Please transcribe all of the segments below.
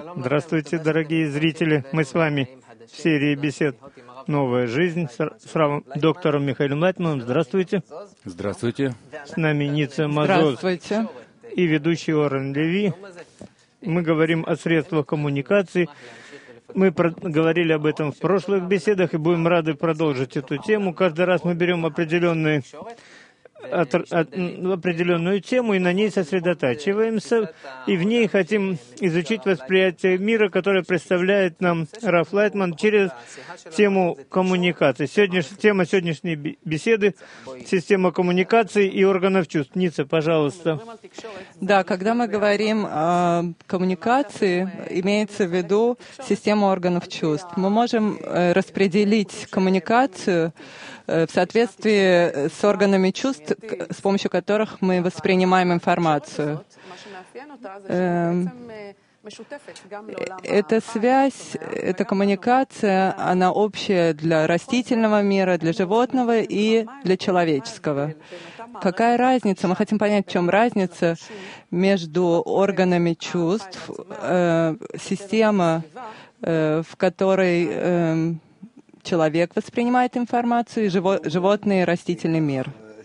Здравствуйте, дорогие зрители. Мы с вами в серии бесед «Новая жизнь» с доктором Михаилом Лайтманом. Здравствуйте. Здравствуйте. С нами Ницца Мазур и ведущий Орен Леви. Мы говорим о средствах коммуникации. Мы говорили об этом в прошлых беседах и будем рады продолжить эту тему. Каждый раз мы берем определенную тему и на ней сосредотачиваемся, и в ней хотим изучить восприятие мира, которое представляет нам Раф Лайтман через тему коммуникации. Тема сегодняшней беседы — система коммуникации и органов чувств. Ницца, пожалуйста. Да, когда мы говорим о коммуникации, имеется в виду система органов чувств. Мы можем распределить коммуникацию в соответствии с органами чувств, с помощью которых мы воспринимаем информацию. Эта связь, эта коммуникация, она общая для растительного мира, для животного и для человеческого. Какая разница? Мы хотим понять, в чем разница между органами чувств, система, в которой человек воспринимает информацию, и животный и растительный мир.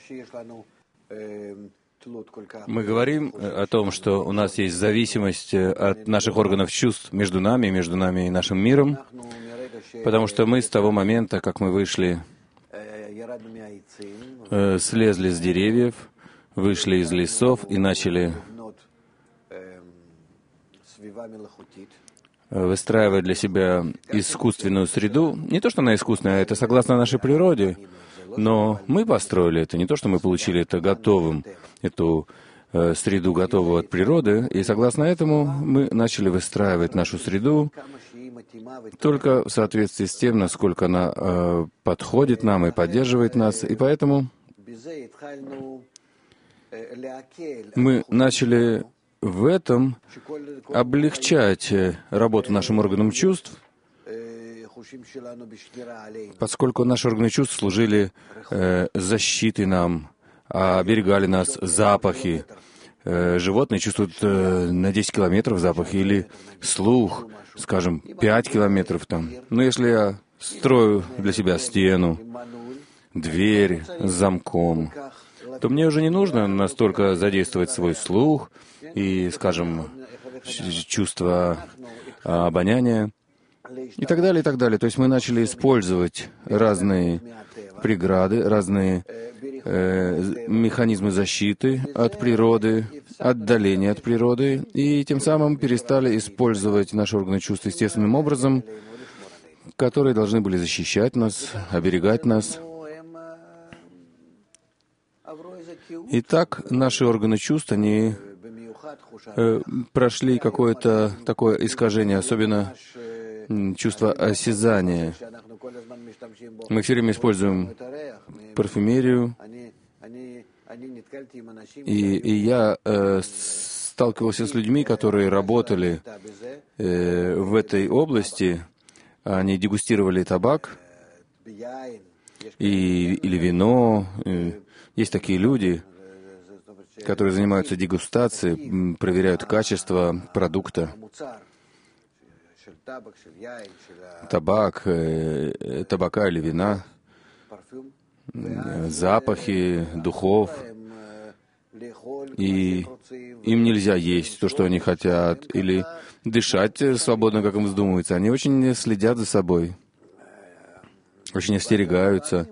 Мы говорим о том, что у нас есть зависимость от наших органов чувств между нами и нашим миром, потому что мы с того момента, как мы вышли, слезли с деревьев, вышли из лесов и начали выстраивать для себя искусственную среду. Не то, что она искусственная, это согласно нашей природе, но мы построили это, не то, что мы получили это готовым, эту среду готовую от природы, и согласно этому мы начали выстраивать нашу среду только в соответствии с тем, насколько она подходит нам и поддерживает нас, и поэтому мы начали в этом облегчать работу нашим органам чувств, поскольку наши органы чувств служили защитой нам, оберегали нас запахи. Животные чувствуют на 10 километров запахи, или слух, скажем, 5 километров там. Но если я строю для себя стену, дверь с замком, то мне уже не нужно настолько задействовать свой слух и, скажем, чувство обоняния и так далее, и так далее. То есть мы начали использовать разные преграды, разные механизмы защиты от природы, отдаления от природы, и тем самым перестали использовать наши органы чувств естественным образом, которые должны были защищать нас, оберегать нас. Итак, наши органы чувств, они прошли какое-то такое искажение, особенно чувство осязания. Мы все время используем парфюмерию, и я сталкивался с людьми, которые работали в этой области. Они дегустировали табак или вино. Есть такие люди, которые занимаются дегустацией, проверяют качество продукта. Табака или вина, запахи, духов. И им нельзя есть то, что они хотят, или дышать свободно, как им вздумается. Они очень следят за собой, очень остерегаются.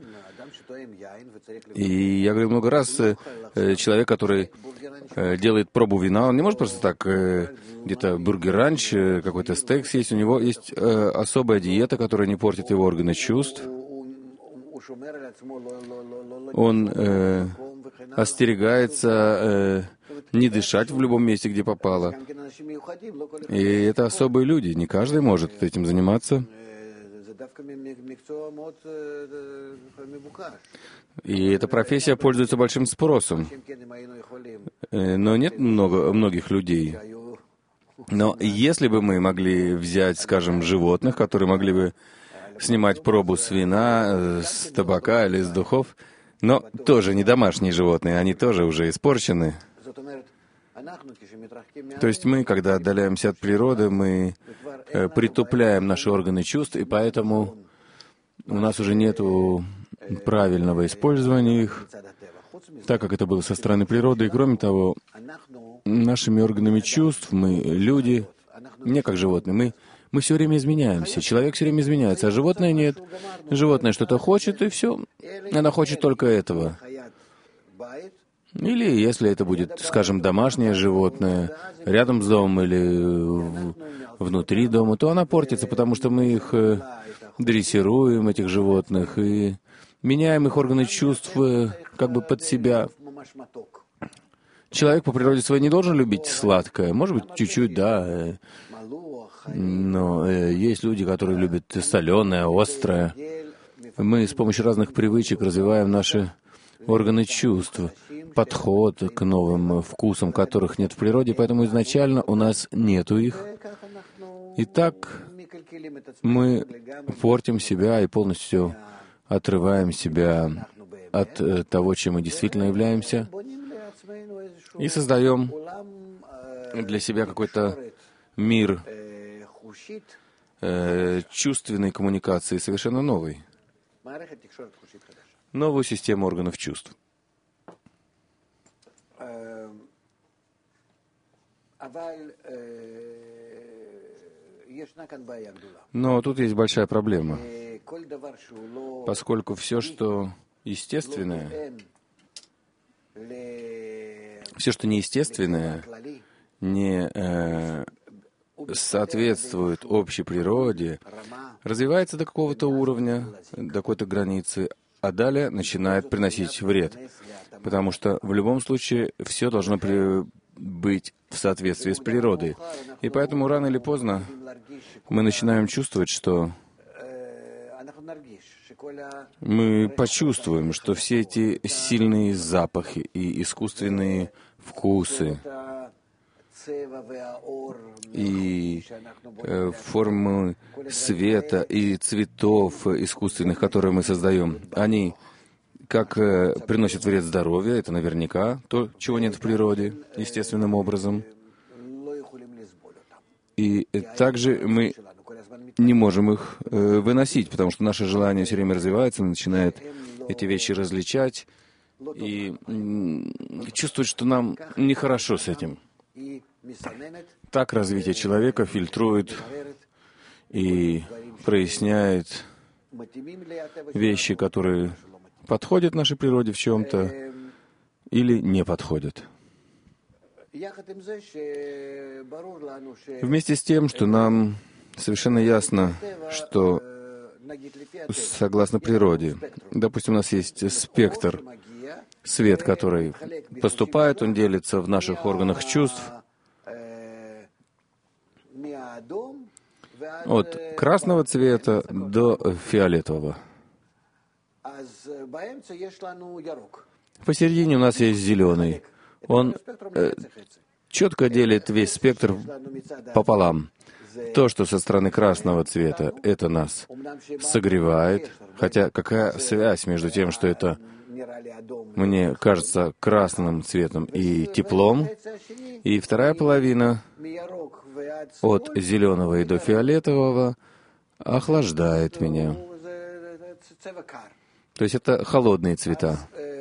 И я говорю много раз, человек, который делает пробу вина, он не может просто так где-то бургер-ранч, какой-то стейк съесть. У него есть особая диета, которая не портит его органы чувств. Он остерегается не дышать в любом месте, где попало. И это особые люди. Не каждый может этим заниматься. И эта профессия пользуется большим спросом. Но нет многих людей. Но если бы мы могли взять, скажем, животных, которые могли бы снимать пробу с вина, с табака или с духов, но тоже не домашние животные, они тоже уже испорчены. То есть мы, когда отдаляемся от природы, мы притупляем наши органы чувств, и поэтому у нас уже нет правильного использования их, так как это было со стороны природы. И кроме того, нашими органами чувств мы, люди, не как животные, мы все время изменяемся. Человек все время изменяется, а животное нет. Животное что-то хочет, и все. Она хочет только этого. Или если это будет, скажем, домашнее животное, рядом с домом или внутри дома, то она портится, потому что мы их дрессируем, этих животных, и меняем их органы чувств как бы под себя. Человек по природе своей не должен любить сладкое. Может быть, чуть-чуть, да. Но есть люди, которые любят соленое, острое. Мы с помощью разных привычек развиваем наши органы чувств, подход к новым вкусам, которых нет в природе, поэтому изначально у нас нету их. И так мы портим себя и полностью отрываем себя от того, чем мы действительно являемся, и создаем для себя какой-то мир чувственной коммуникации, совершенно новый. Новую систему органов чувств. Но тут есть большая проблема, поскольку все, что естественное, все, что неестественное, не соответствует общей природе, развивается до какого-то уровня, до какой-то границы, а далее начинает приносить вред. Потому что в любом случае все должно быть в соответствии с природой. И поэтому рано или поздно мы начинаем чувствовать, что мы почувствуем, что все эти сильные запахи и искусственные вкусы, и формы света и цветов искусственных, которые мы создаем, они как приносят вред здоровью, это наверняка то, чего нет в природе, естественным образом. И также мы не можем их выносить, потому что наше желание все время развивается, начинает эти вещи различать и чувствовать, что нам нехорошо с этим. Так развитие человека фильтрует и проясняет вещи, которые подходят нашей природе в чем-то или не подходят. Вместе с тем, что нам совершенно ясно, что согласно природе, допустим, у нас есть спектр, свет, который поступает, он делится в наших органах чувств от красного цвета до фиолетового. Посередине у нас есть зеленый. Он четко делит весь спектр пополам. То, что со стороны красного цвета, это нас согревает. Хотя какая связь между тем, что это мне кажется красным цветом и теплом, и вторая половина от зеленого и до фиолетового охлаждает меня. То есть это холодные цвета.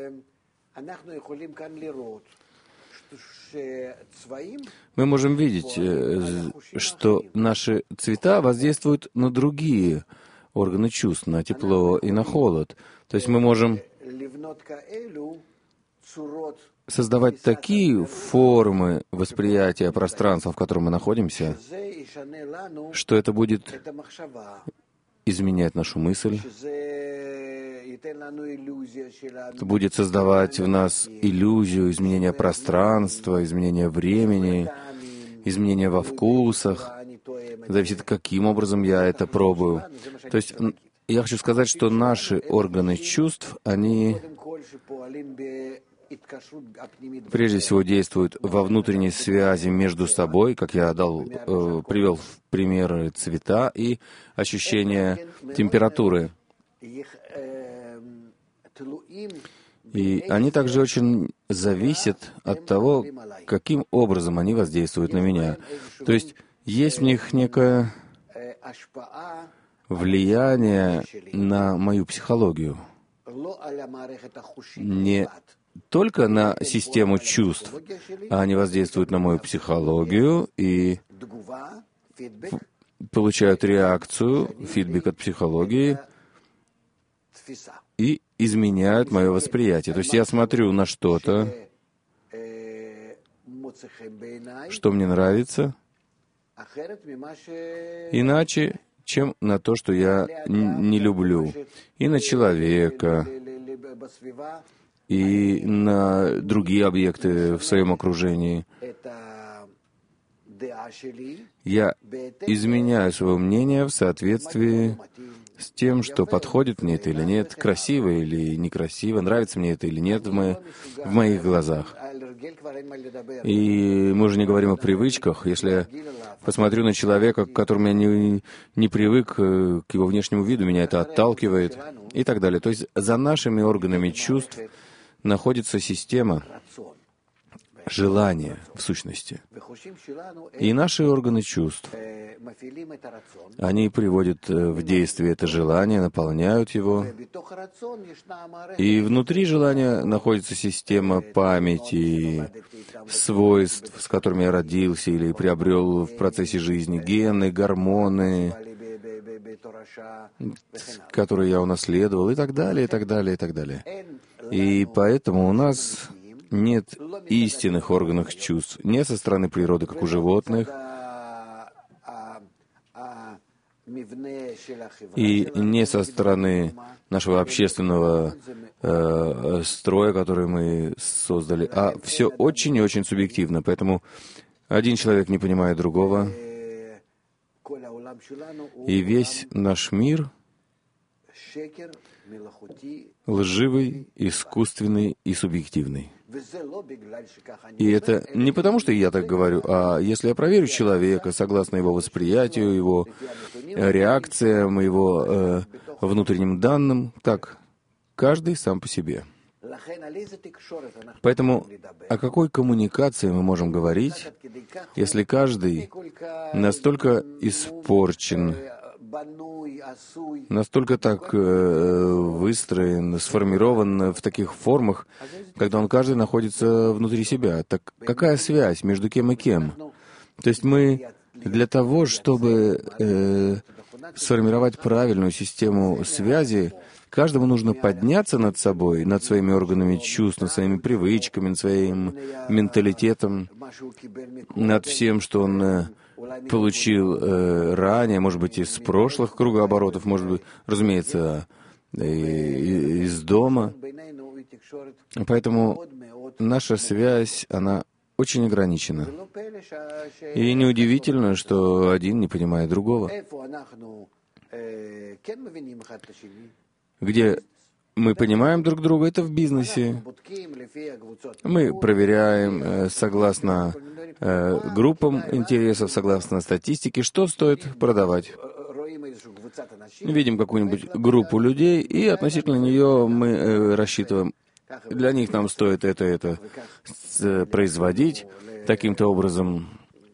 Мы можем видеть, что наши цвета воздействуют на другие органы чувств, на тепло и на холод. То есть мы можем создавать такие формы восприятия пространства, в котором мы находимся, что это будет изменять нашу мысль, будет создавать в нас иллюзию изменения пространства, изменения времени, изменения во вкусах. Зависит, каким образом я это пробую. То есть я хочу сказать, что наши органы чувств, они прежде всего действуют во внутренней связи между собой, как я привел в пример цвета и ощущение температуры. И они также очень зависят от того, каким образом они воздействуют на меня. То есть есть в них некое влияние на мою психологию. Не только на систему чувств, а они воздействуют на мою психологию и получают реакцию, фидбэк от психологии и изменяют мое восприятие. То есть я смотрю на что-то, что мне нравится, иначе, чем на то, что я не люблю, и на человека, и на другие объекты в своем окружении. Я изменяю свое мнение в соответствии с тем, что подходит мне это или нет, красиво или некрасиво, нравится мне это или нет в моих глазах. И мы уже не говорим о привычках. Если я посмотрю на человека, к которому я не привык, к его внешнему виду, меня это отталкивает и так далее. То есть за нашими органами чувств находится система желания, в сущности. И наши органы чувств, они приводят в действие это желание, наполняют его. И внутри желания находится система памяти, свойств, с которыми я родился или приобрел в процессе жизни, гены, гормоны, которые я унаследовал, и так далее, и так далее, и так далее. И поэтому у нас нет истинных органов чувств, не со стороны природы, как у животных, и не со стороны нашего общественного строя, который мы создали, а все очень и очень субъективно. Поэтому один человек не понимает другого, и весь наш мир лживый, искусственный и субъективный. И это не потому, что я так говорю, а если я проверю человека согласно его восприятию, его реакциям, его внутренним данным, так, каждый сам по себе. Поэтому о какой коммуникации мы можем говорить, если каждый настолько испорчен, настолько так выстроен, сформирован в таких формах, когда он каждый находится внутри себя. Так какая связь между кем и кем? То есть мы для того, чтобы сформировать правильную систему связи, каждому нужно подняться над собой, над своими органами чувств, над своими привычками, над своим менталитетом, над всем, что он получил ранее, может быть, из прошлых кругооборотов, может быть, разумеется, из дома. Поэтому наша связь, она очень ограничена. И неудивительно, что один не понимает другого. Где мы понимаем друг друга, это в бизнесе. Мы проверяем согласно группам интересов, согласно статистике, что стоит продавать. Видим какую-нибудь группу людей, и относительно нее мы рассчитываем. Для них нам стоит это производить, таким-то образом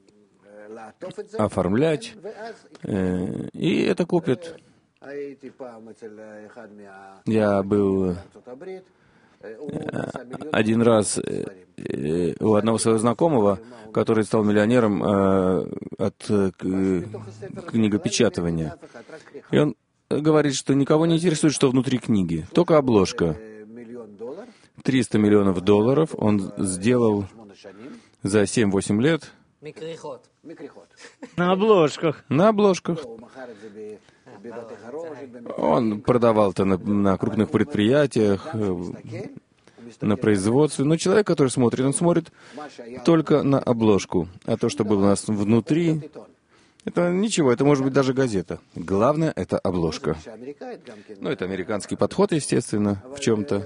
оформлять, и это купят. Я был один раз у одного своего знакомого, который стал миллионером от книгопечатывания. И он говорит, что никого не интересует, что внутри книги, только обложка. $300 миллионов он сделал за 7-8 лет на обложках. На обложках. Он продавал это на крупных предприятиях, на производстве. Но человек, который смотрит, он смотрит только на обложку. А то, что было у нас внутри, это ничего, это может быть даже газета. Главное — это обложка. Ну, это американский подход, естественно, в чем-то.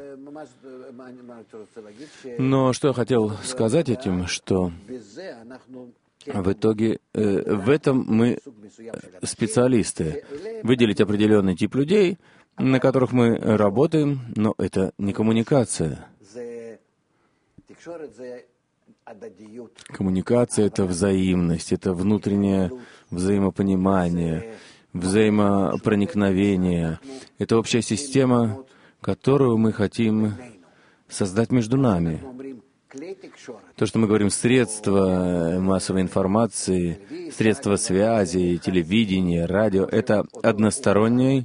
Но что я хотел сказать этим, что в итоге в этом мы специалисты. Выделить определенный тип людей, на которых мы работаем, но это не коммуникация. Коммуникация — это взаимность, это внутреннее взаимопонимание, взаимопроникновение. Это общая система, которую мы хотим создать между нами. То, что мы говорим, средства массовой информации, средства связи, телевидение, радио, это односторонний.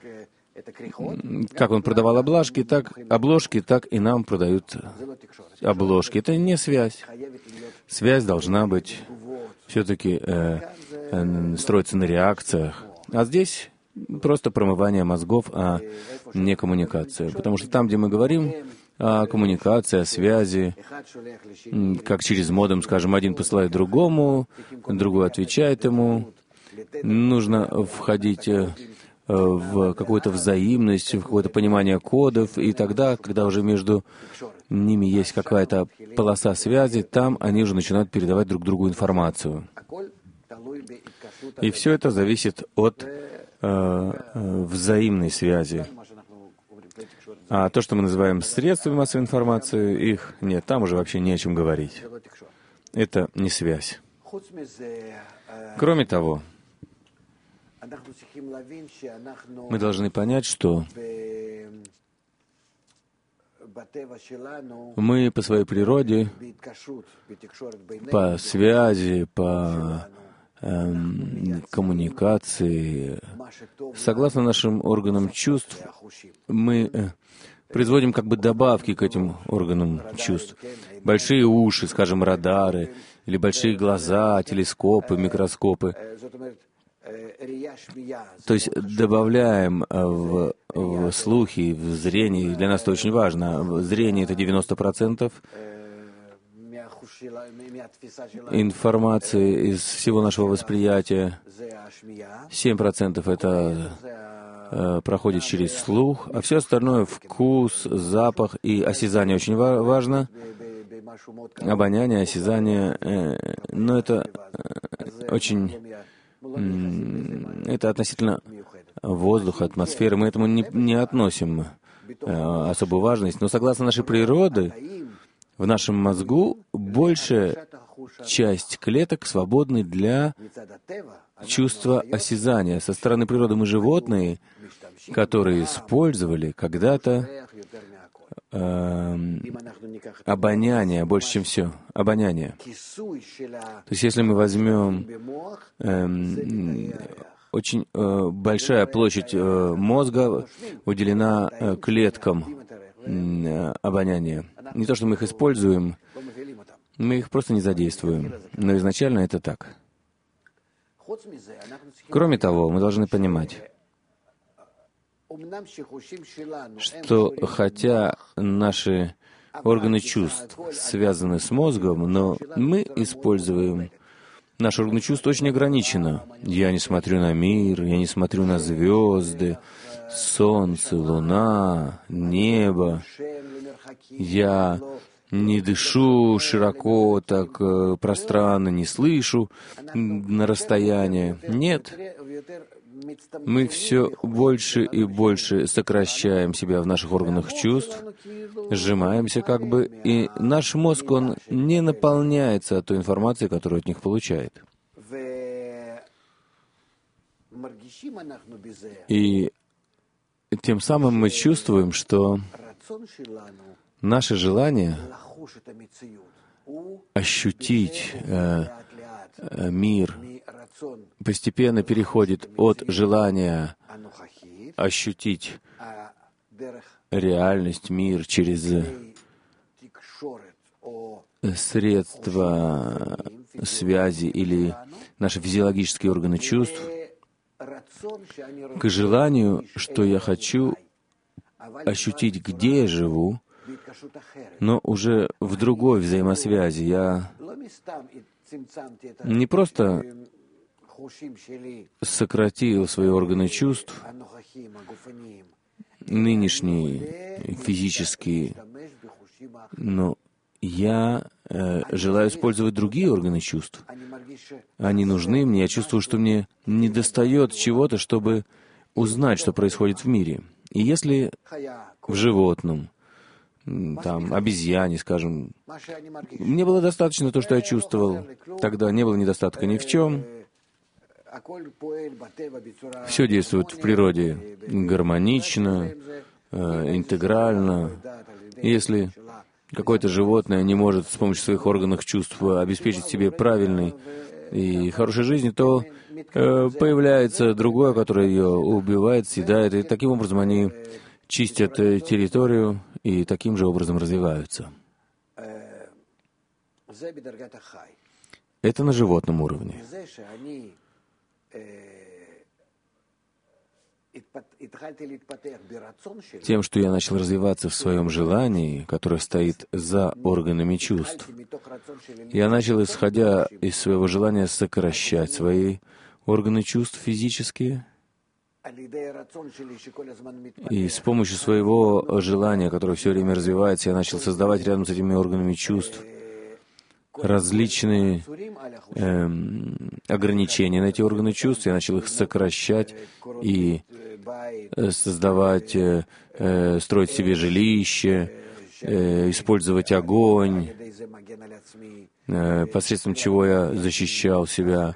Как он продавал обложки, так и нам продают обложки. Это не связь. Связь должна быть все-таки строиться на реакциях. А здесь просто промывание мозгов, а не коммуникация. Потому что там, где мы говорим о коммуникации, о связи, как через модем, скажем, один посылает другому, другой отвечает ему, нужно входить в какую-то взаимность, в какое-то понимание кодов, и тогда, когда уже между ними есть какая-то полоса связи, там они уже начинают передавать друг другу информацию. И все это зависит от взаимной связи. А то, что мы называем средствами массовой информации, их нет, там уже вообще не о чем говорить. Это не связь. Кроме того, мы должны понять, что мы по своей природе, по связи, по коммуникации, согласно нашим органам чувств, мы производим как бы добавки к этим органам чувств. Большие уши, скажем, радары, или большие глаза, телескопы, микроскопы. То есть добавляем в слухи, в зрение. Для нас это очень важно. Зрение — это 90% информации из всего нашего восприятия. 7% это проходит через слух, а все остальное — вкус, запах и осязание очень важно. Обоняние, осязание, но это очень... Это относительно воздуха, атмосферы. Мы этому не относим особую важность. Но согласно нашей природе, в нашем мозгу большая часть клеток свободны для чувства осязания. Со стороны природы мы животные, которые использовали когда-то обоняние больше, чем все. Обоняние. То есть если мы возьмем очень большая площадь мозга уделена клеткам обоняния. Не то, что мы их используем, мы их просто не задействуем. Но изначально это так. Кроме того, мы должны понимать, что хотя наши органы чувств связаны с мозгом, но мы используем наши органы чувств очень ограниченно. Я не смотрю на мир, я не смотрю на звезды, солнце, луна, небо. Я не дышу широко, так пространно, не слышу на расстоянии. Нет. Мы все больше и больше сокращаем себя в наших органах чувств, сжимаемся как бы, и наш мозг, он не наполняется той информацией, которую от них получает. И тем самым мы чувствуем, что наше желание ощутить мир постепенно переходит от желания ощутить реальность, мир через средства связи или наши физиологические органы чувств, к желанию, что я хочу ощутить, где я живу, но уже в другой взаимосвязи. Я не просто сократил свои органы чувств, нынешние, физические, но я желаю использовать другие органы чувств. Они нужны мне. Я чувствую, что мне недостает чего-то, чтобы узнать, что происходит в мире. И если в животном там, обезьяне, скажем. Мне было достаточно то, что я чувствовал. Тогда не было недостатка ни в чем. Все действует в природе гармонично, интегрально. Если какое-то животное не может с помощью своих органов чувств обеспечить себе правильной и хорошей жизни, то появляется другое, которое ее убивает, съедает, и таким образом они чистят территорию и таким же образом развиваются. Это на животном уровне. Тем, что я начал развиваться в своем желании, которое стоит за органами чувств, я начал, исходя из своего желания, сокращать свои органы чувств физические, и с помощью своего желания, которое все время развивается, я начал создавать рядом с этими органами чувств различные ограничения на эти органы чувств. Я начал их сокращать и создавать, строить себе жилище, использовать огонь, посредством чего я защищал себя.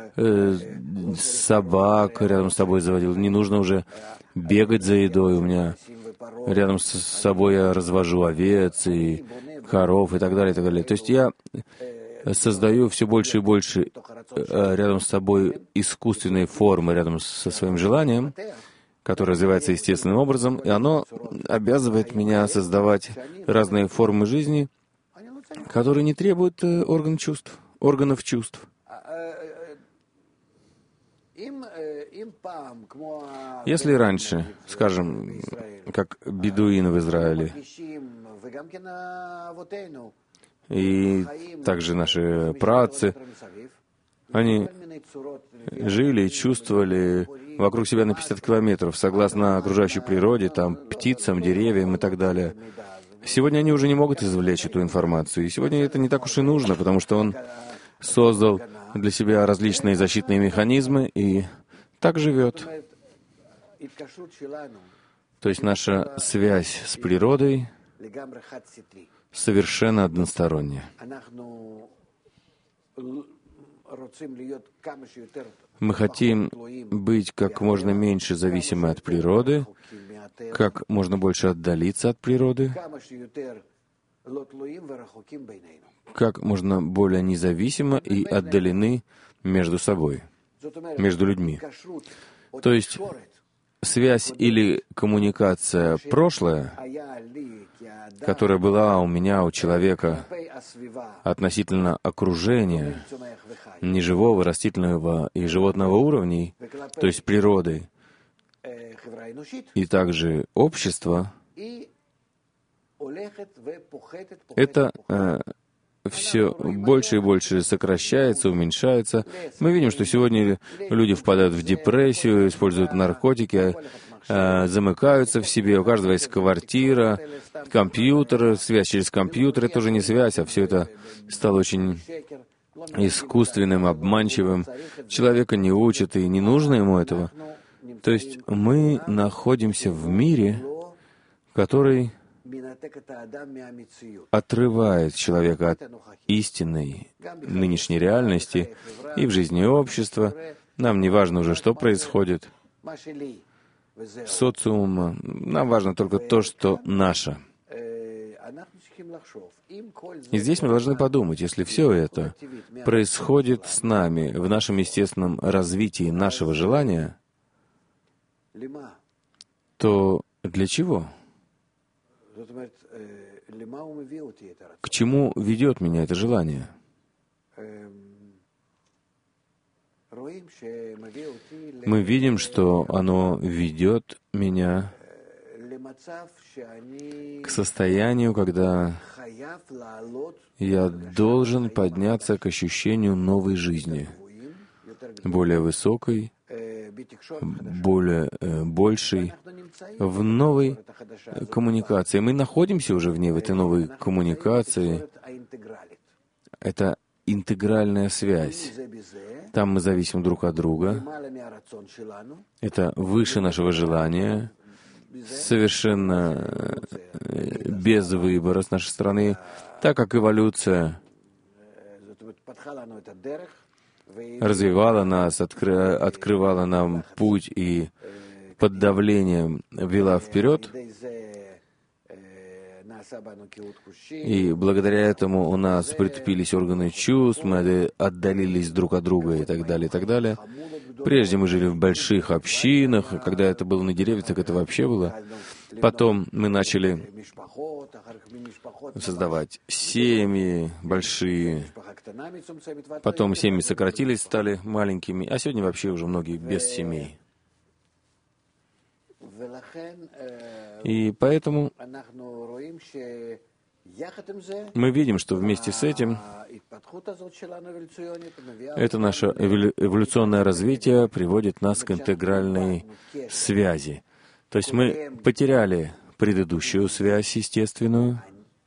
Собак рядом с собой заводил. Не нужно уже бегать за едой. У меня рядом с собой я развожу овец и коров и так далее, и так далее. То есть я создаю все больше и больше рядом с собой искусственные формы рядом со своим желанием, которое развивается естественным образом, и оно обязывает меня создавать разные формы жизни, которые не требуют органов чувств. Если раньше, скажем, как бедуины в Израиле, и также наши праотцы, они жили и чувствовали вокруг себя на 50 километров, согласно окружающей природе, там, птицам, деревьям и так далее. Сегодня они уже не могут извлечь эту информацию, и сегодня это не так уж и нужно, потому что он создал для себя различные защитные механизмы и так живет. То есть наша связь с природой совершенно односторонняя. Мы хотим быть как можно меньше зависимы от природы, как можно больше отдалиться от природы, как можно более независимо и отдалены между собой, между людьми. То есть связь или коммуникация прошлое, которая была у меня, у человека, относительно окружения, неживого, растительного и животного уровней, то есть природы, и также общества, это все больше и больше сокращается, уменьшается. Мы видим, что сегодня люди впадают в депрессию, используют наркотики, замыкаются в себе, у каждого есть квартира, компьютер, связь через компьютер — это уже не связь, а все это стало очень искусственным, обманчивым. Человека не учат, и не нужно ему этого. То есть мы находимся в мире, который отрывает человека от истинной нынешней реальности и в жизни общества. Нам не важно уже, что происходит, социума. Нам важно только то, что наше. И здесь мы должны подумать, если все это происходит с нами в нашем естественном развитии нашего желания, то для чего? К чему ведет меня это желание? Мы видим, что оно ведет меня к состоянию, когда я должен подняться к ощущению новой жизни, более высокой, более большей, в новой коммуникации. Мы находимся уже в ней, в этой новой коммуникации. Это интегральная связь. Там мы зависим друг от друга. Это выше нашего желания, совершенно без выбора с нашей стороны, так как эволюция развивала нас, открывала нам путь и под давлением вела вперед. И благодаря этому у нас притупились органы чувств, мы отдалились друг от друга и так далее, и так далее. Прежде мы жили в больших общинах, когда это было на деревьях, так это вообще было. Потом мы начали создавать семьи большие, потом семьи сократились, стали маленькими, а сегодня вообще уже многие без семей. И поэтому мы видим, что вместе с этим это наше эволюционное развитие приводит нас к интегральной связи. То есть мы потеряли предыдущую связь естественную.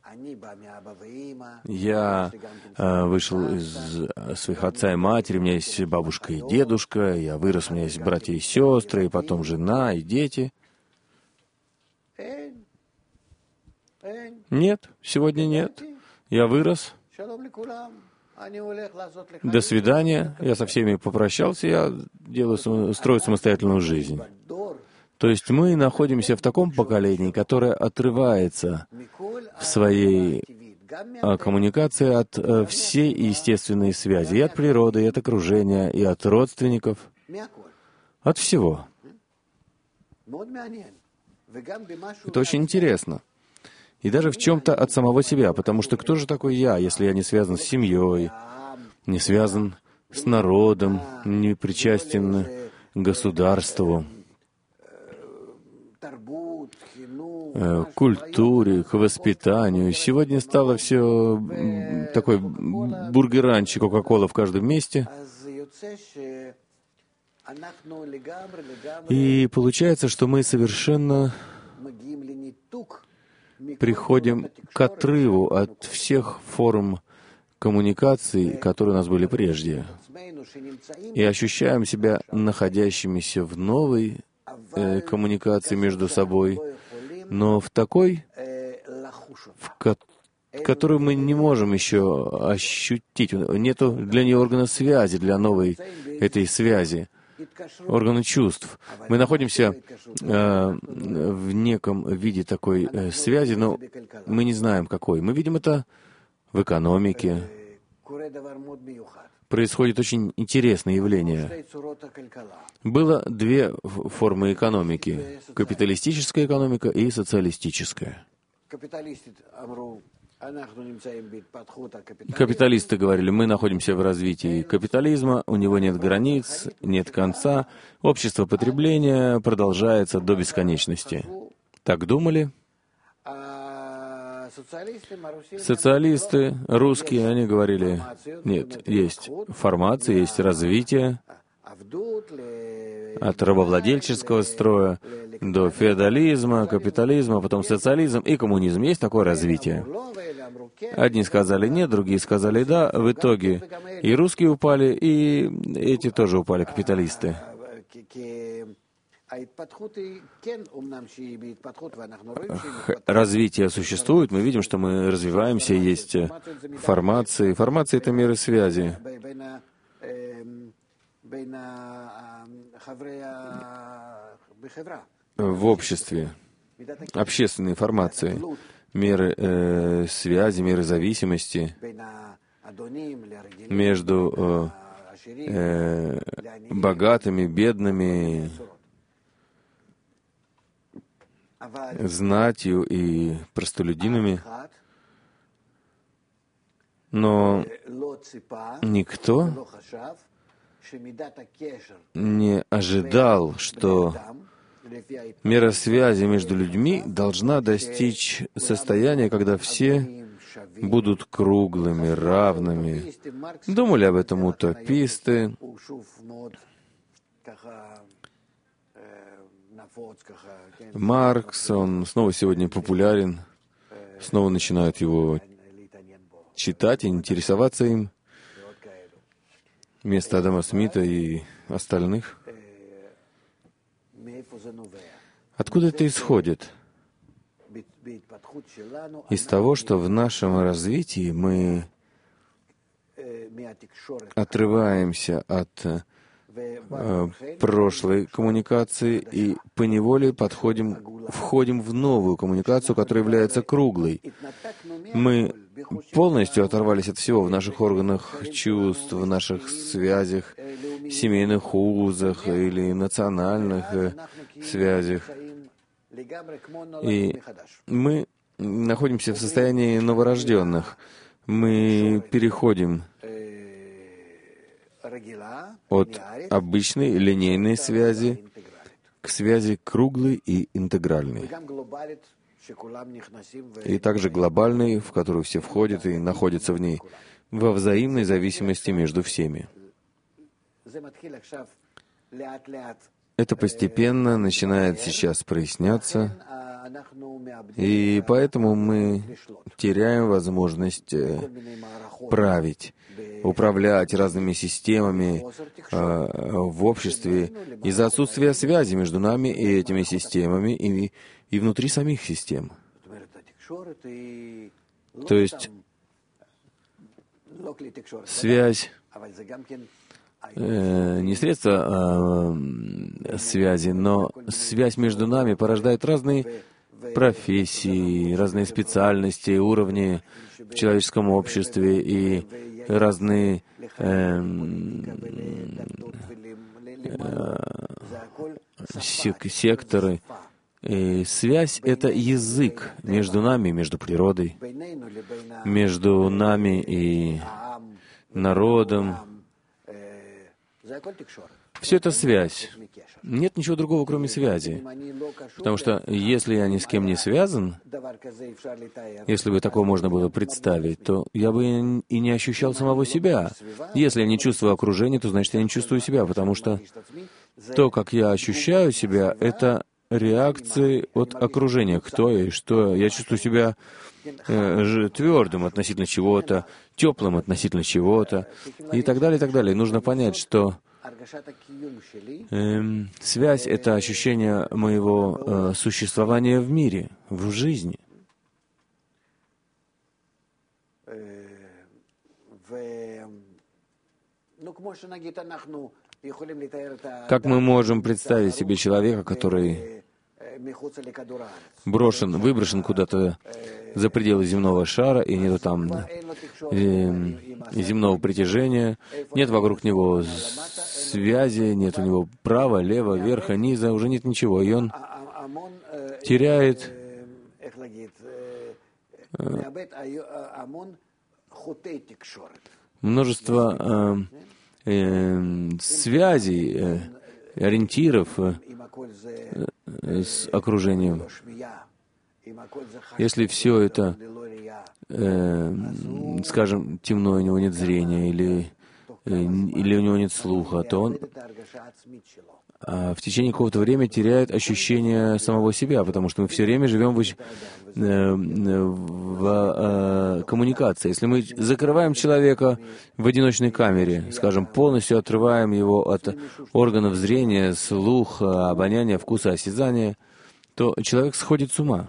Я вышел из своих отца и матери, у меня есть бабушка и дедушка, я вырос, у меня есть братья и сестры, и потом жена и дети. Нет, сегодня нет. Я вырос. До свидания. Я со всеми попрощался, я строю самостоятельную жизнь. То есть мы находимся в таком поколении, которое отрывается в своей коммуникации от всей естественной связи, и от природы, и от окружения, и от родственников, от всего. Это очень интересно. И даже в чем-то от самого себя, потому что кто же такой я, если я не связан с семьей, не связан с народом, не причастен к государству, к культуре, к воспитанию. Сегодня стало все такой бургеранчик, кока-кола в каждом месте. И получается, что мы совершенно приходим к отрыву от всех форм коммуникаций, которые у нас были прежде, и ощущаем себя находящимися в новой коммуникации между собой, но в такой, которую мы не можем еще ощутить. Нету для нее органа связи, для новой этой связи, органы чувств. Мы находимся в неком виде такой связи, но мы не знаем, какой. Мы видим это в экономике. Происходит очень интересное явление. Было две формы экономики — капиталистическая экономика и социалистическая. Капиталисты говорили, мы находимся в развитии капитализма, у него нет границ, нет конца, общество потребления продолжается до бесконечности. Так думали. Социалисты, русские, они говорили, нет, есть формация, есть развитие от рабовладельческого строя до феодализма, капитализма, потом социализм и коммунизм. Есть такое развитие. Одни сказали нет, другие сказали да. В итоге и русские упали, и эти тоже упали, капиталисты. Развитие существует, мы видим, что мы развиваемся, есть формации. Формация — это меры связи. В обществе, общественные формации, меры связи, меры зависимости между богатыми, бедными, знатью и простолюдинами. Но никто не ожидал, что мера связи между людьми должна достичь состояния, когда все будут круглыми, равными. Думали об этом утописты. Маркс, он снова сегодня популярен, снова начинают его читать и интересоваться им, вместо Адама Смита и остальных. Откуда это исходит? из того, что в нашем развитии мы отрываемся от прошлой коммуникации и поневоле входим в новую коммуникацию, которая является круглой. Мы полностью оторвались от всего в наших органах чувств, в наших связях, семейных узах или национальных связях. И мы находимся в состоянии новорожденных. Мы переходим от обычной линейной связи к связи круглой и интегральной. И также глобальной, в которую все входят и находятся в ней, во взаимной зависимости между всеми. Это постепенно начинает сейчас проясняться, и поэтому мы теряем возможность править, управлять разными системами в обществе из-за отсутствия связи между нами и этими системами, и внутри самих систем. То есть связь не средство связи, но связь между нами порождает разные профессии, разные специальности, уровни в человеческом обществе и разные секторы. И связь — это язык между нами, между природой, между нами и народом. Все это связь. Нет ничего другого, кроме связи. Потому что если я ни с кем не связан, если бы такое можно было представить, то я бы и не ощущал самого себя. Если я не чувствую окружение, то значит я не чувствую себя, потому что то, как я ощущаю себя, это реакции от окружения. Кто я и что я. Я чувствую себя твердым относительно чего-то, теплым относительно чего-то и так далее, и так далее. Нужно понять, что связь — это ощущение моего существования в мире, в жизни. Как мы можем представить себе человека, который выброшен куда-то за пределы земного шара, и нету там земного притяжения, нет вокруг него связи, нет у него права, лева, верха, низа, уже нет ничего, и он теряет множество связей, ориентиров с окружением. Если все это, скажем, темно, у него нет зрения, или у него нет слуха, то он в течение какого-то времени теряет ощущение самого себя, потому что мы все время живем в коммуникации. Если мы закрываем человека в одиночной камере, скажем, полностью отрываем его от органов зрения, слуха, обоняния, вкуса, осязания, то человек сходит с ума.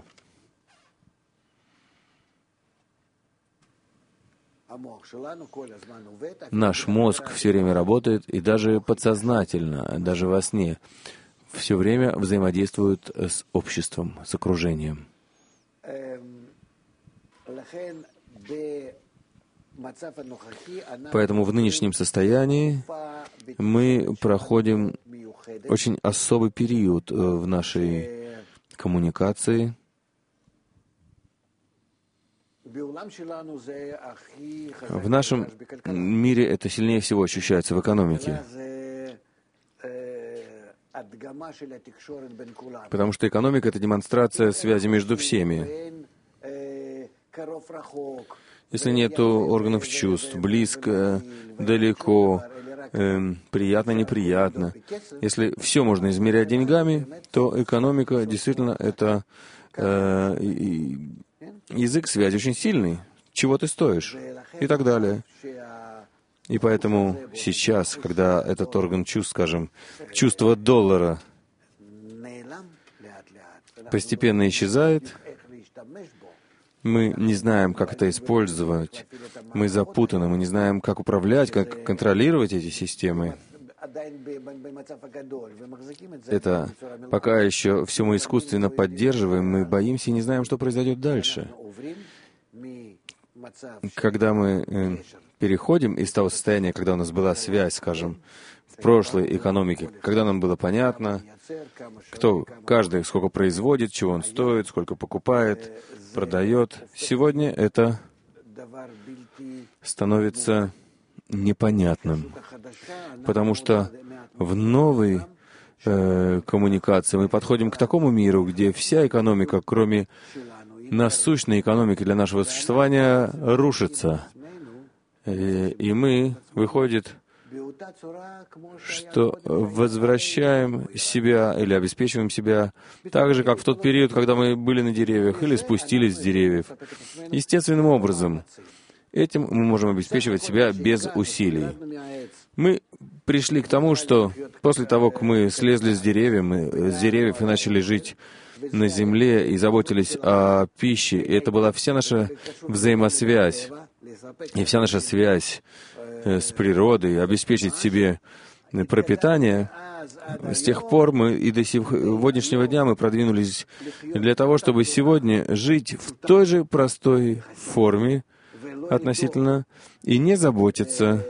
Наш мозг все время работает, и даже подсознательно, даже во сне, все время взаимодействует с обществом, с окружением. Поэтому в нынешнем состоянии мы проходим очень особый период в нашей коммуникации. В нашем мире это сильнее всего ощущается в экономике. Потому что экономика — это демонстрация связи между всеми. Если нет органов чувств, близко, далеко, приятно, неприятно. Если все можно измерять деньгами, то экономика действительно это язык связи очень сильный. Чего ты стоишь? И так далее. И поэтому сейчас, когда этот орган чувств, скажем, чувство доллара постепенно исчезает, Мы не знаем, как это использовать. Мы запутаны, мы не знаем, как управлять, как контролировать эти системы. Это пока еще все мы искусственно поддерживаем, мы боимся и не знаем, что произойдет дальше. Когда мы переходим из того состояния, когда у нас была связь, скажем, в прошлой экономике, когда нам было понятно, каждый сколько производит, чего он стоит, сколько покупает, продает, сегодня это становится непонятным, потому что в новой коммуникации мы подходим к такому миру, где вся экономика, кроме насущной экономики для нашего существования, рушится. И мы, выходит, что возвращаем себя или обеспечиваем себя так же, как в тот период, когда мы были на деревьях или спустились с деревьев. Естественным образом. Этим мы можем обеспечивать себя без усилий. Мы пришли к тому, что после того, как мы слезли с деревьев и начали жить на земле и заботились о пище, и это была вся наша взаимосвязь, и вся наша связь с природой, обеспечить себе пропитание, с тех пор мы и до сегодняшнего дня мы продвинулись для того, чтобы сегодня жить в той же простой форме относительно и не заботиться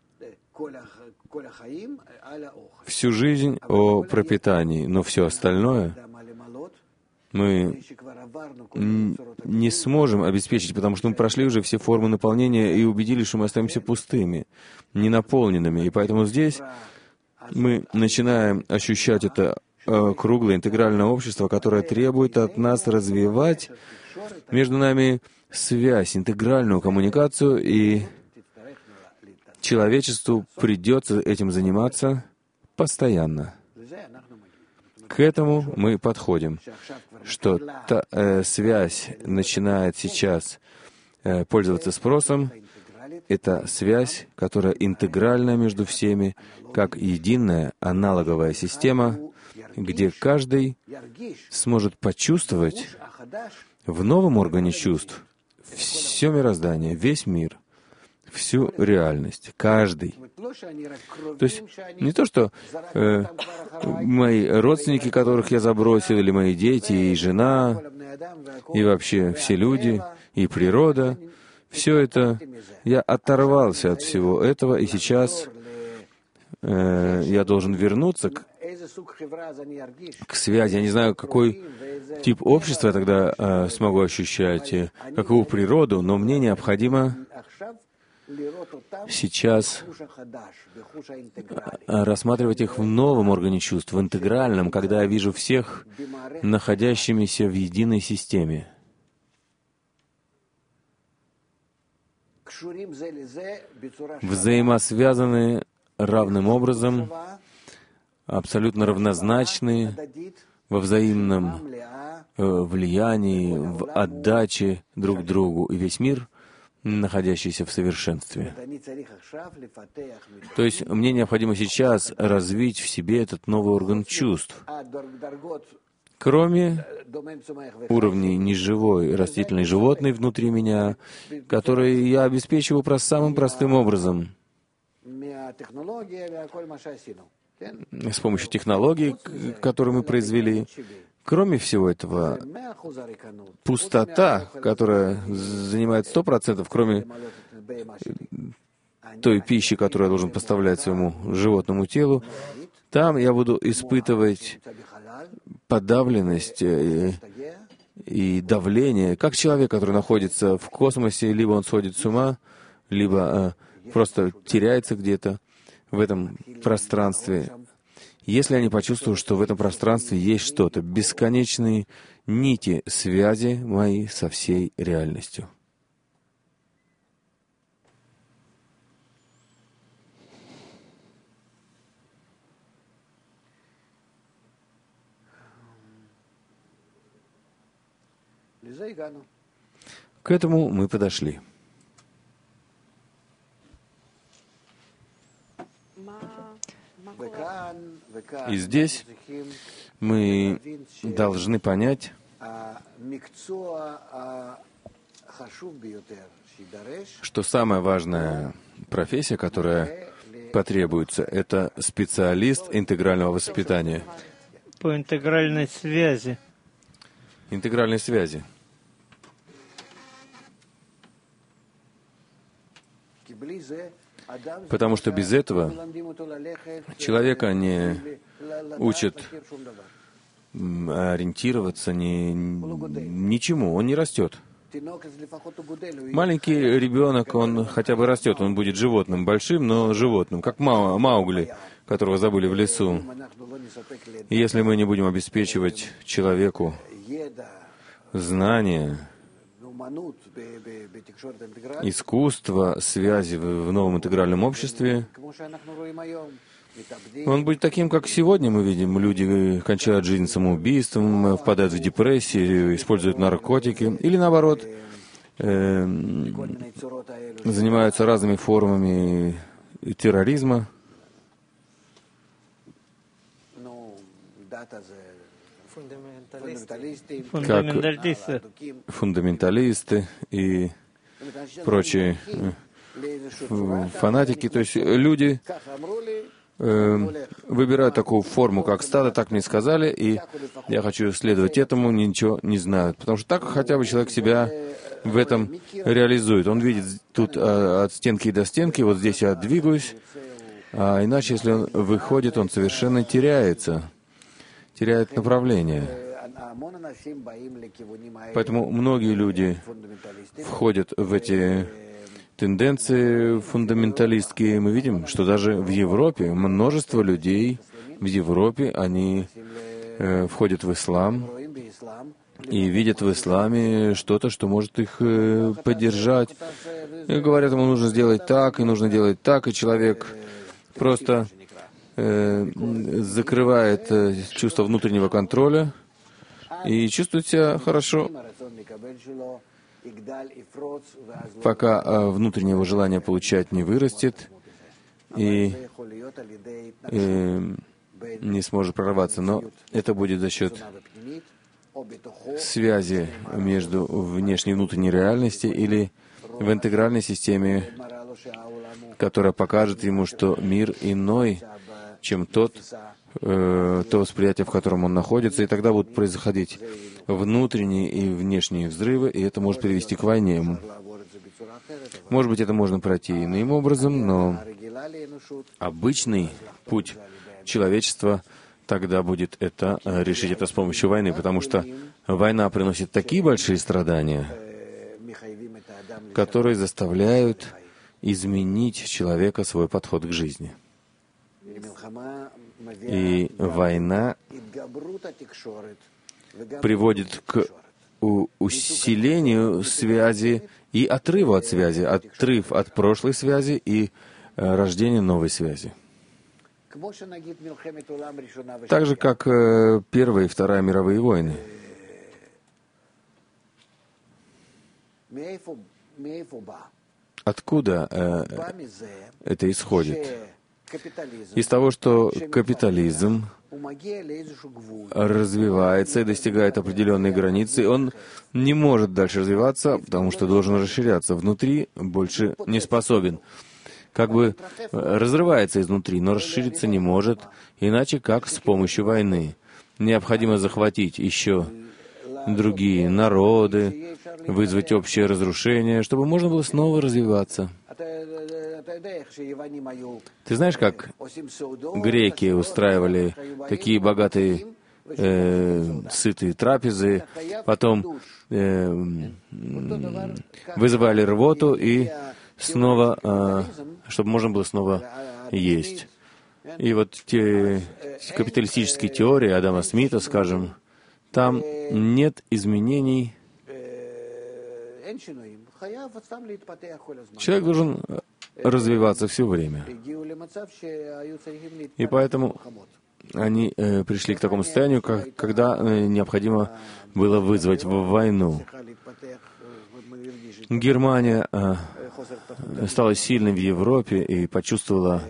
всю жизнь о пропитании, но все остальное мы не сможем обеспечить, потому что мы прошли уже все формы наполнения и убедились, что мы остаемся пустыми, ненаполненными. И поэтому здесь мы начинаем ощущать это круглое интегральное общество, которое требует от нас развивать между нами связь, интегральную коммуникацию, и человечеству придется этим заниматься постоянно. К этому мы подходим, что та связь начинает сейчас пользоваться спросом. Это связь, которая интегральна между всеми, как единая аналоговая система, где каждый сможет почувствовать в новом органе чувств все мироздание, весь мир, всю реальность, каждый. То есть не то, что мои родственники, которых я забросил, или мои дети, и жена, и вообще все люди, и природа, все это, я оторвался от всего этого, и сейчас я должен вернуться к связи. Я не знаю, какой тип общества я тогда смогу ощущать, какую природу, но мне необходимо сейчас рассматривать их в новом органе чувств, в интегральном, когда я вижу всех находящимися в единой системе. Взаимосвязаны равным образом, абсолютно равнозначны во взаимном влиянии, в отдаче друг другу, и весь мир, находящийся в совершенстве. То есть мне необходимо сейчас развить в себе этот новый орган чувств. Кроме уровней неживой, растительной, животной внутри меня, которые я обеспечиваю самым простым образом. С помощью технологий, которые мы произвели. Кроме всего этого, пустота, которая занимает 100%, кроме той пищи, которую я должен поставлять своему животному телу, там я буду испытывать подавленность и давление, как человек, который находится в космосе, либо он сходит с ума, либо просто теряется где-то в этом пространстве. Если я не почувствую, что в этом пространстве есть что-то, бесконечные нити связи мои со всей реальностью. К этому мы подошли. И здесь мы должны понять, что самая важная профессия, которая потребуется, это специалист интегрального воспитания. По интегральной связи. Интегральной связи. Потому что без этого человека не учат ориентироваться ничему, он не растет. Маленький ребенок, он хотя бы растет, он будет животным, большим, но животным, как Маугли, которого забыли в лесу. И если мы не будем обеспечивать человеку знания, искусство связи в новом интегральном обществе, он будет таким, как сегодня мы видим. Люди кончают жизнь самоубийством, впадают в депрессию, используют наркотики, или наоборот, занимаются разными формами терроризма. Как фундаменталисты и прочие фанатики. То есть люди выбирают такую форму, как стадо, так мне сказали, и я хочу следовать этому, ничего не знают. Потому что так хотя бы человек себя в этом реализует. Он видит тут от стенки до стенки, вот здесь я двигаюсь, а иначе, если он выходит, он совершенно теряет направление. Поэтому многие люди входят в эти тенденции фундаменталистские. Мы видим, что даже в Европе множество людей в Европе, они входят в ислам и видят в исламе что-то, что может их поддержать. И говорят, ему нужно сделать так, и нужно делать так, и человек просто закрывает чувство внутреннего контроля и чувствует себя хорошо, пока внутреннего желания получать не вырастет и не сможет прорваться. Но это будет за счет связи между внешней и внутренней реальностью или в интегральной системе, которая покажет ему, что мир иной, чем то восприятие, в котором он находится, и тогда будут происходить внутренние и внешние взрывы, и это может привести к войне. Может быть, это можно пройти иным образом, но обычный путь человечества тогда будет решить это с помощью войны, потому что война приносит такие большие страдания, которые заставляют изменить человека свой подход к жизни. И война приводит к усилению связи и отрыву от связи, отрыв от прошлой связи и рождение новой связи. Так же, как Первая и Вторая мировые войны. Откуда это исходит? Из того, что капитализм развивается и достигает определенной границы, он не может дальше развиваться, потому что должен расширяться. Внутри больше не способен. Как бы разрывается изнутри, но расшириться не может, иначе как с помощью войны. Необходимо захватить еще другие народы, вызвать общее разрушение, чтобы можно было снова развиваться. Ты знаешь, как греки устраивали такие богатые, сытые трапезы, потом вызывали рвоту и снова, чтобы можно было снова есть. И вот те капиталистические теории Адама Смита, скажем, там нет изменений. Человек должен развиваться все время. И поэтому они пришли к такому состоянию, когда необходимо было вызвать войну. Германия стала сильной в Европе и почувствовала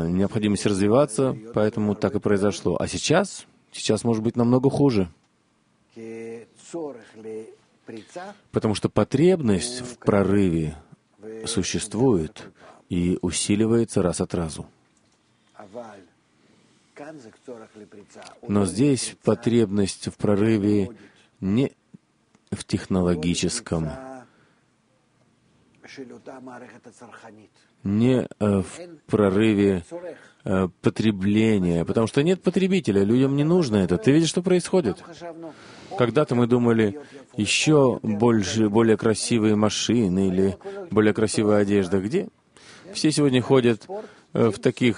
необходимость развиваться, поэтому так и произошло. А сейчас может быть намного хуже. Потому что потребность в прорыве существует и усиливается раз от разу. Но здесь потребность в прорыве не в технологическом, не в прорыве потребления, потому что нет потребителя, людям не нужно это. Ты видишь, что происходит? Когда-то мы думали, еще более красивые машины или более красивая одежда. Где? Все сегодня ходят в таких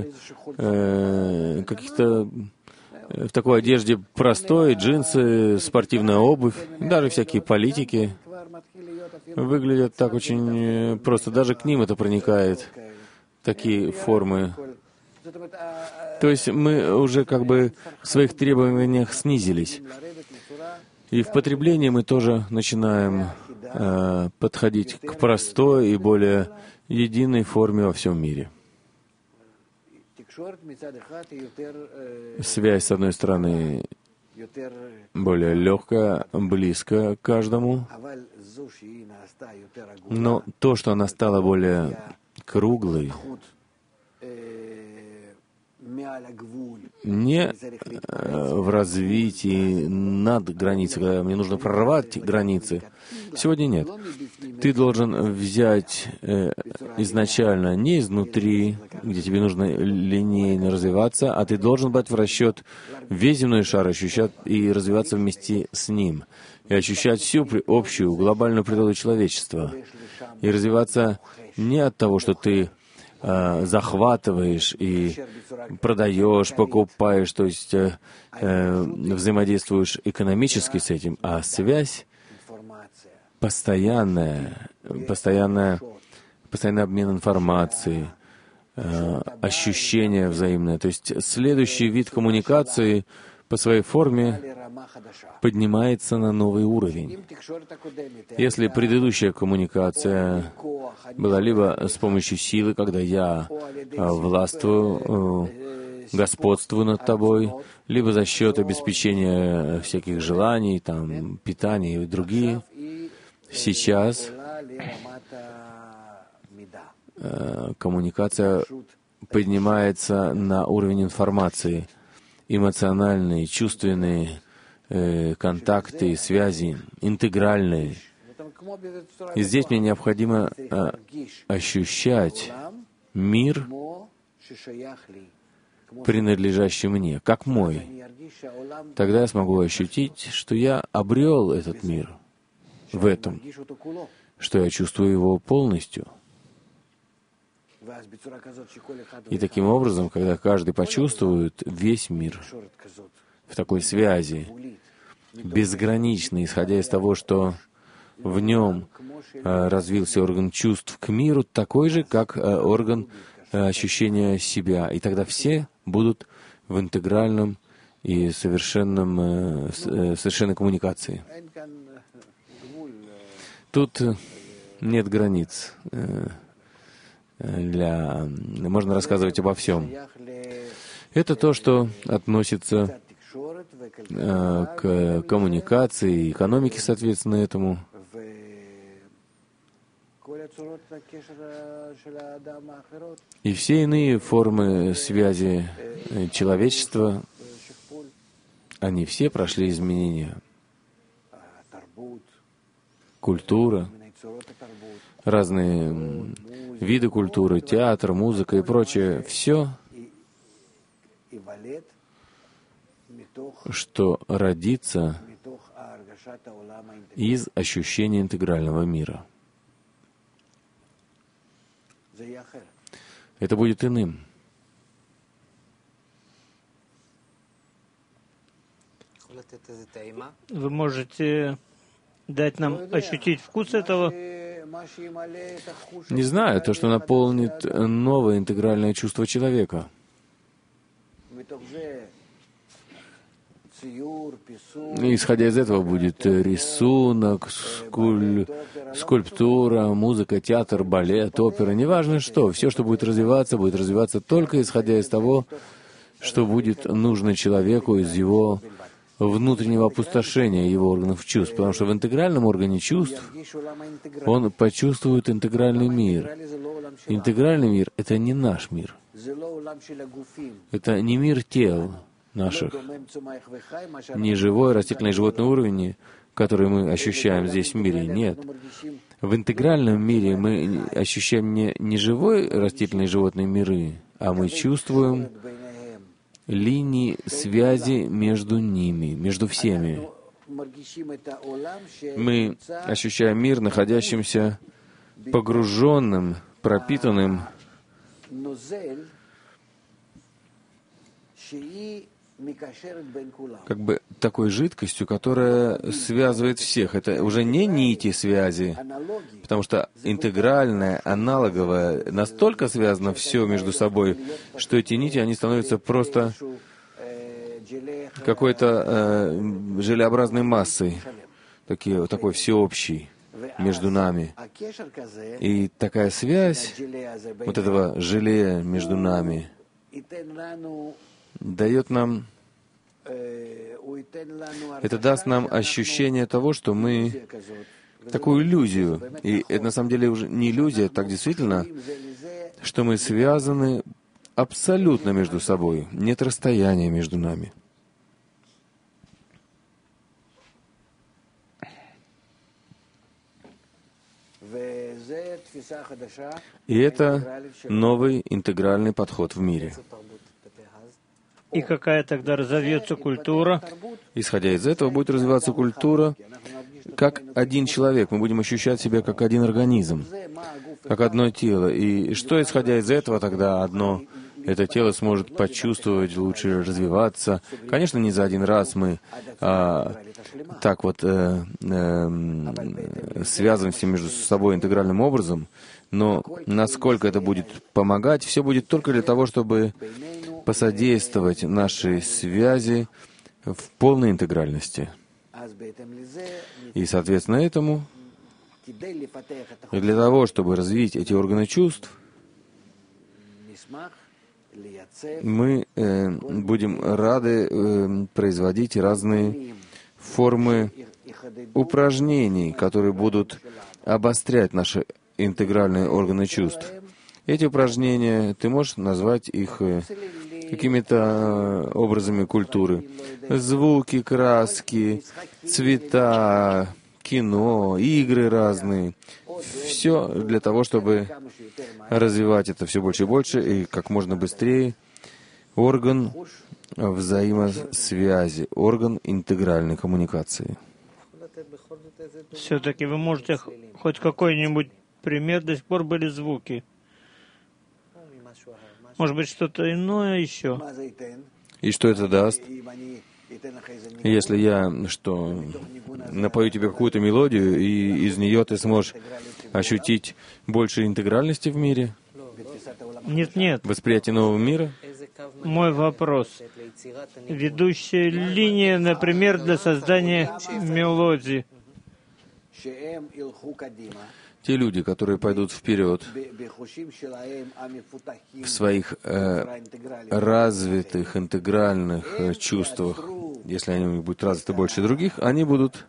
каких-то в такой одежде простой, джинсы, спортивная обувь, даже всякие политики выглядят так очень просто. Даже к ним это проникает, такие формы. То есть мы уже как бы в своих требованиях снизились. И в потреблении мы тоже начинаем подходить к простой и более единой форме во всем мире. Связь, с одной стороны, более легкая, близкая к каждому, но то, что она стала более круглой, не в развитии над границей, когда мне нужно прорвать границы. Сегодня нет. Ты должен взять изначально не изнутри, где тебе нужно линейно развиваться, а ты должен брать в расчет весь земной шар, ощущать и развиваться вместе с ним, и ощущать всю общую глобальную природу человечества, и развиваться не от того, что ты захватываешь и продаешь, покупаешь, то есть взаимодействуешь экономически с этим, а связь постоянный обмен информацией, ощущение взаимное. То есть следующий вид коммуникации по своей форме поднимается на новый уровень. Если предыдущая коммуникация была либо с помощью силы, когда я властвую, господствую над тобой, либо за счет обеспечения всяких желаний, там, питания и другие, сейчас коммуникация поднимается на уровень информации, эмоциональные, чувственные контакты, связи, интегральные. И здесь мне необходимо ощущать мир, принадлежащий мне, как мой. Тогда я смогу ощутить, что я обрел этот мир в этом, что я чувствую его полностью. И таким образом, когда каждый почувствует весь мир в такой связи, безграничной, исходя из того, что в нем развился орган чувств к миру, такой же, как орган ощущения себя. И тогда все будут в интегральном и совершенной коммуникации. Тут нет границ. Можно рассказывать обо всем. Это то, что относится к коммуникации, экономике, соответственно, этому. И все иные формы связи человечества, они все прошли изменения. Культура, разные виды культуры, театр, музыка и прочее, все, что родится из ощущения интегрального мира. Это будет иным. Вы можете дать нам ощутить вкус этого? Не знаю, то, что наполнит новое интегральное чувство человека. Исходя из этого будет рисунок, скульптура, музыка, театр, балет, опера, неважно что. Все, что будет развиваться только исходя из того, что будет нужно человеку из его внутреннего опустошения его органов чувств, потому что в интегральном органе чувств он почувствует интегральный мир. Интегральный мир — это не наш мир. Это не мир тел наших, не живой растительный и животный уровень, который мы ощущаем здесь в мире. Нет. В интегральном мире мы ощущаем не живой растительный и животный миры, а мы чувствуем линии связи между ними, между всеми. Мы ощущаем мир, находящимся погруженным, пропитанным как бы такой жидкостью, которая связывает всех. Это уже не нити связи, потому что интегральное, аналоговое настолько связано все между собой, что эти нити, они становятся просто какой-то желеобразной массой, такой всеобщей между нами. И такая связь вот этого желе между нами дает нам, это даст нам ощущение того, что мы такую иллюзию, и это на самом деле уже не иллюзия, так действительно, что мы связаны абсолютно между собой, нет расстояния между нами. И это новый интегральный подход в мире. И какая тогда разовьется культура? Исходя из этого будет развиваться культура как один человек. Мы будем ощущать себя как один организм, как одно тело. И что, исходя из этого, тогда это тело сможет почувствовать, лучше развиваться? Конечно, не за один раз мы так вот связываемся между собой интегральным образом, но насколько это будет помогать, все будет только для того, чтобы посодействовать нашей связи в полной интегральности. И, соответственно, этому, и для того, чтобы развить эти органы чувств, мы будем рады производить разные формы упражнений, которые будут обострять наши интегральные органы чувств. Эти упражнения, ты можешь назвать их какими-то образами культуры. Звуки, краски, цвета, кино, игры разные. Все для того, чтобы развивать это все больше и больше, и как можно быстрее орган взаимосвязи, орган интегральной коммуникации. Все-таки вы можете хоть какой-нибудь пример, до сих пор были звуки. Может быть, что-то иное еще? И что это даст? Если я напою тебе какую-то мелодию, и из нее ты сможешь ощутить больше интегральности в мире? Нет. Восприятие нового мира? Мой вопрос. Ведущая линия, например, для создания мелодии. Те люди, которые пойдут вперед в своих развитых интегральных чувствах, если они будут развиты больше других, они будут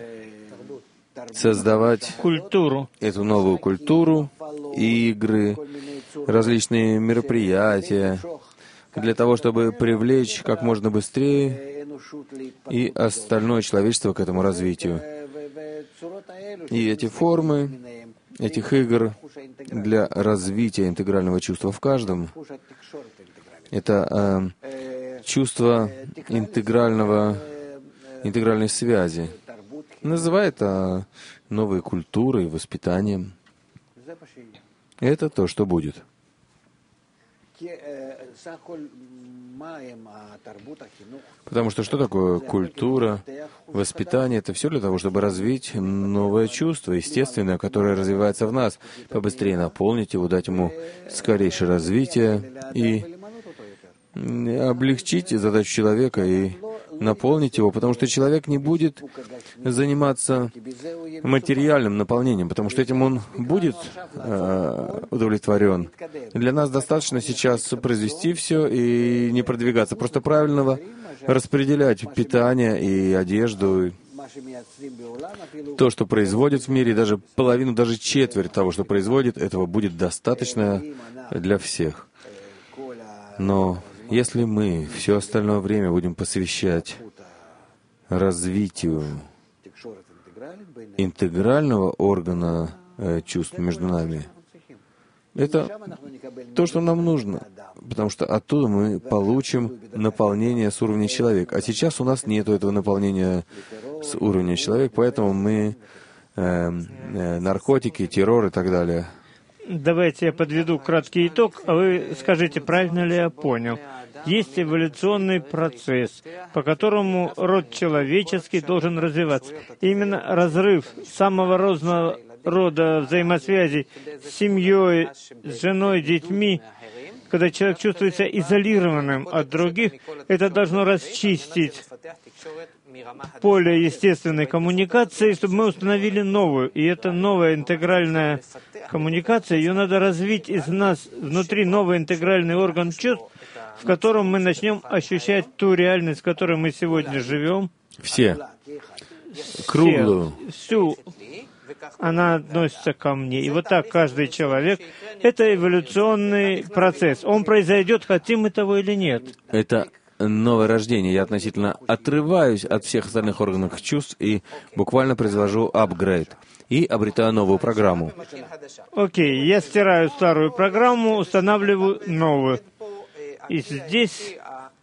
создавать культуру, эту новую культуру, игры, различные мероприятия, для того, чтобы привлечь как можно быстрее и остальное человечество к этому развитию. И эти формы этих игр для развития интегрального чувства в каждом — это чувство интегральной связи. Называй это новой культурой, воспитанием. Это то, что будет. Потому что такое культура, воспитание? Это все для того, чтобы развить новое чувство, естественное, которое развивается в нас, побыстрее наполнить его, дать ему скорейшее развитие и облегчить задачу человека и наполнить его, потому что человек не будет заниматься материальным наполнением, потому что этим он будет удовлетворен. Для нас достаточно сейчас произвести все и не продвигаться. Просто правильного распределять питание и одежду, то, что производит в мире, даже половину, даже четверть того, что производит, этого будет достаточно для всех. Но если мы все остальное время будем посвящать развитию интегрального органа чувств между нами, это то, что нам нужно, потому что оттуда мы получим наполнение с уровня человека. А сейчас у нас нет этого наполнения с уровня человека, поэтому мы наркотики, террор и так далее. Давайте я подведу краткий итог, а вы скажите, правильно ли я понял. Есть эволюционный процесс, по которому род человеческий должен развиваться. И именно разрыв самого разного рода взаимосвязей с семьей, с женой, детьми, когда человек чувствует себя изолированным от других, это должно расчистить поле естественной коммуникации, чтобы мы установили новую. И эта новая интегральная коммуникация, ее надо развить из нас, внутри новый интегральный орган чувств, в котором мы начнем ощущать ту реальность, в которой мы сегодня живем. Все. Круглую. Всю. Она относится ко мне. И вот так каждый человек — это эволюционный процесс. Он произойдет, хотим мы того или нет. Это новое рождение. Я относительно отрываюсь от всех остальных органов чувств и буквально произвожу апгрейд. И обретаю новую программу. Окей, я стираю старую программу, устанавливаю новую. И здесь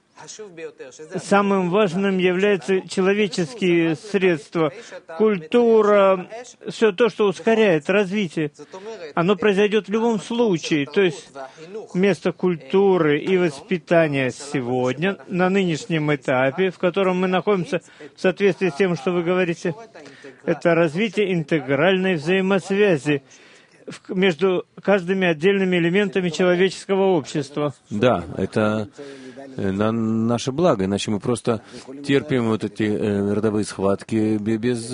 самым важным являются человеческие средства, культура, все то, что ускоряет развитие. Оно произойдет в любом случае. То есть вместо культуры и воспитания сегодня, на нынешнем этапе, в котором мы находимся в соответствии с тем, что вы говорите, это развитие интегральной взаимосвязи между каждыми отдельными элементами человеческого общества. Да, это на наше благо, иначе мы просто терпим вот эти родовые схватки без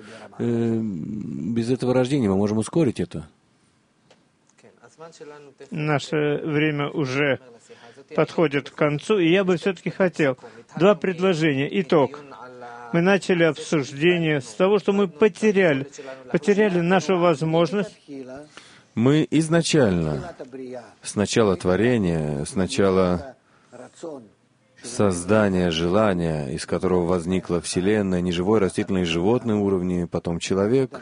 этого рождения. Мы можем ускорить это. Наше время уже подходит к концу, и я бы все-таки хотел два предложения. Итог. Мы начали обсуждение с того, что мы потеряли нашу возможность. Мы изначально, с начала творения, с начала создания желания, из которого возникла Вселенная, неживой, растительный и животный уровни, потом человек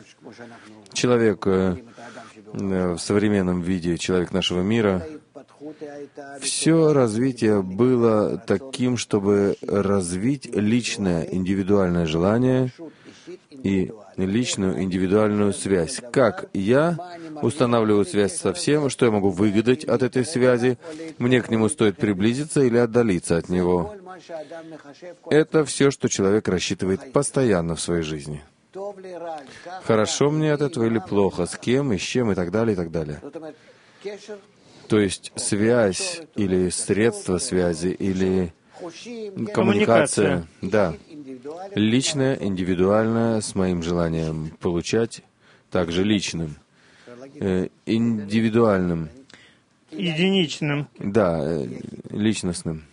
в современном виде, человек нашего мира, все развитие было таким, чтобы развить личное, индивидуальное желание и личную, индивидуальную связь. Как я устанавливаю связь со всем, что я могу выгадать от этой связи, мне к нему стоит приблизиться или отдалиться от него. Это все, что человек рассчитывает постоянно в своей жизни. Хорошо мне от этого или плохо, с кем и с чем и так далее, и так далее. То есть связь или средство связи или коммуникация, да, личная, индивидуальная, с моим желанием получать, также личным, индивидуальным, единичным, да, личностным.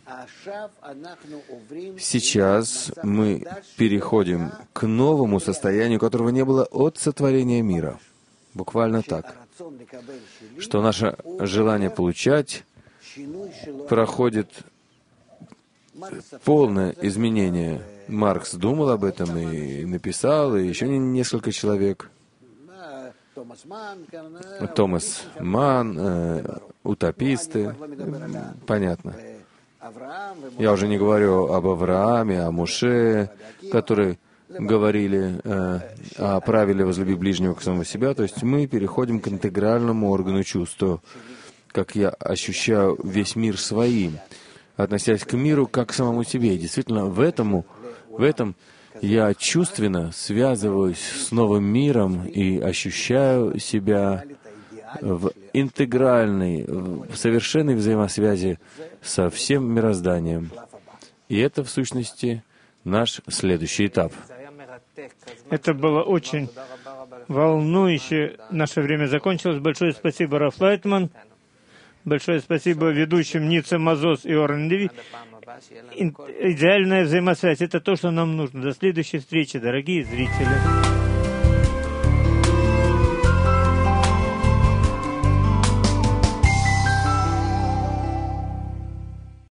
Сейчас мы переходим к новому состоянию, которого не было от сотворения мира. Буквально так. Что наше желание получать проходит полное изменение. Маркс думал об этом и написал, и еще несколько человек. Томас Манн, утописты. Понятно. Я уже не говорю об Аврааме, о Моше, которые говорили о правиле «возлюби ближнего к самому себя». То есть мы переходим к интегральному органу чувства, как я ощущаю весь мир своим, относясь к миру как к самому себе. И действительно, в этом я чувственно связываюсь с новым миром и ощущаю себя в интегральной, в совершенной взаимосвязи со всем мирозданием. И это, в сущности, наш следующий этап. Это было очень волнующе. Наше время закончилось. Большое спасибо, Раф Лайтман. Большое спасибо ведущим Ницца Мазос и Орен Леви. Идеальная взаимосвязь — это то, что нам нужно. До следующей встречи, дорогие зрители.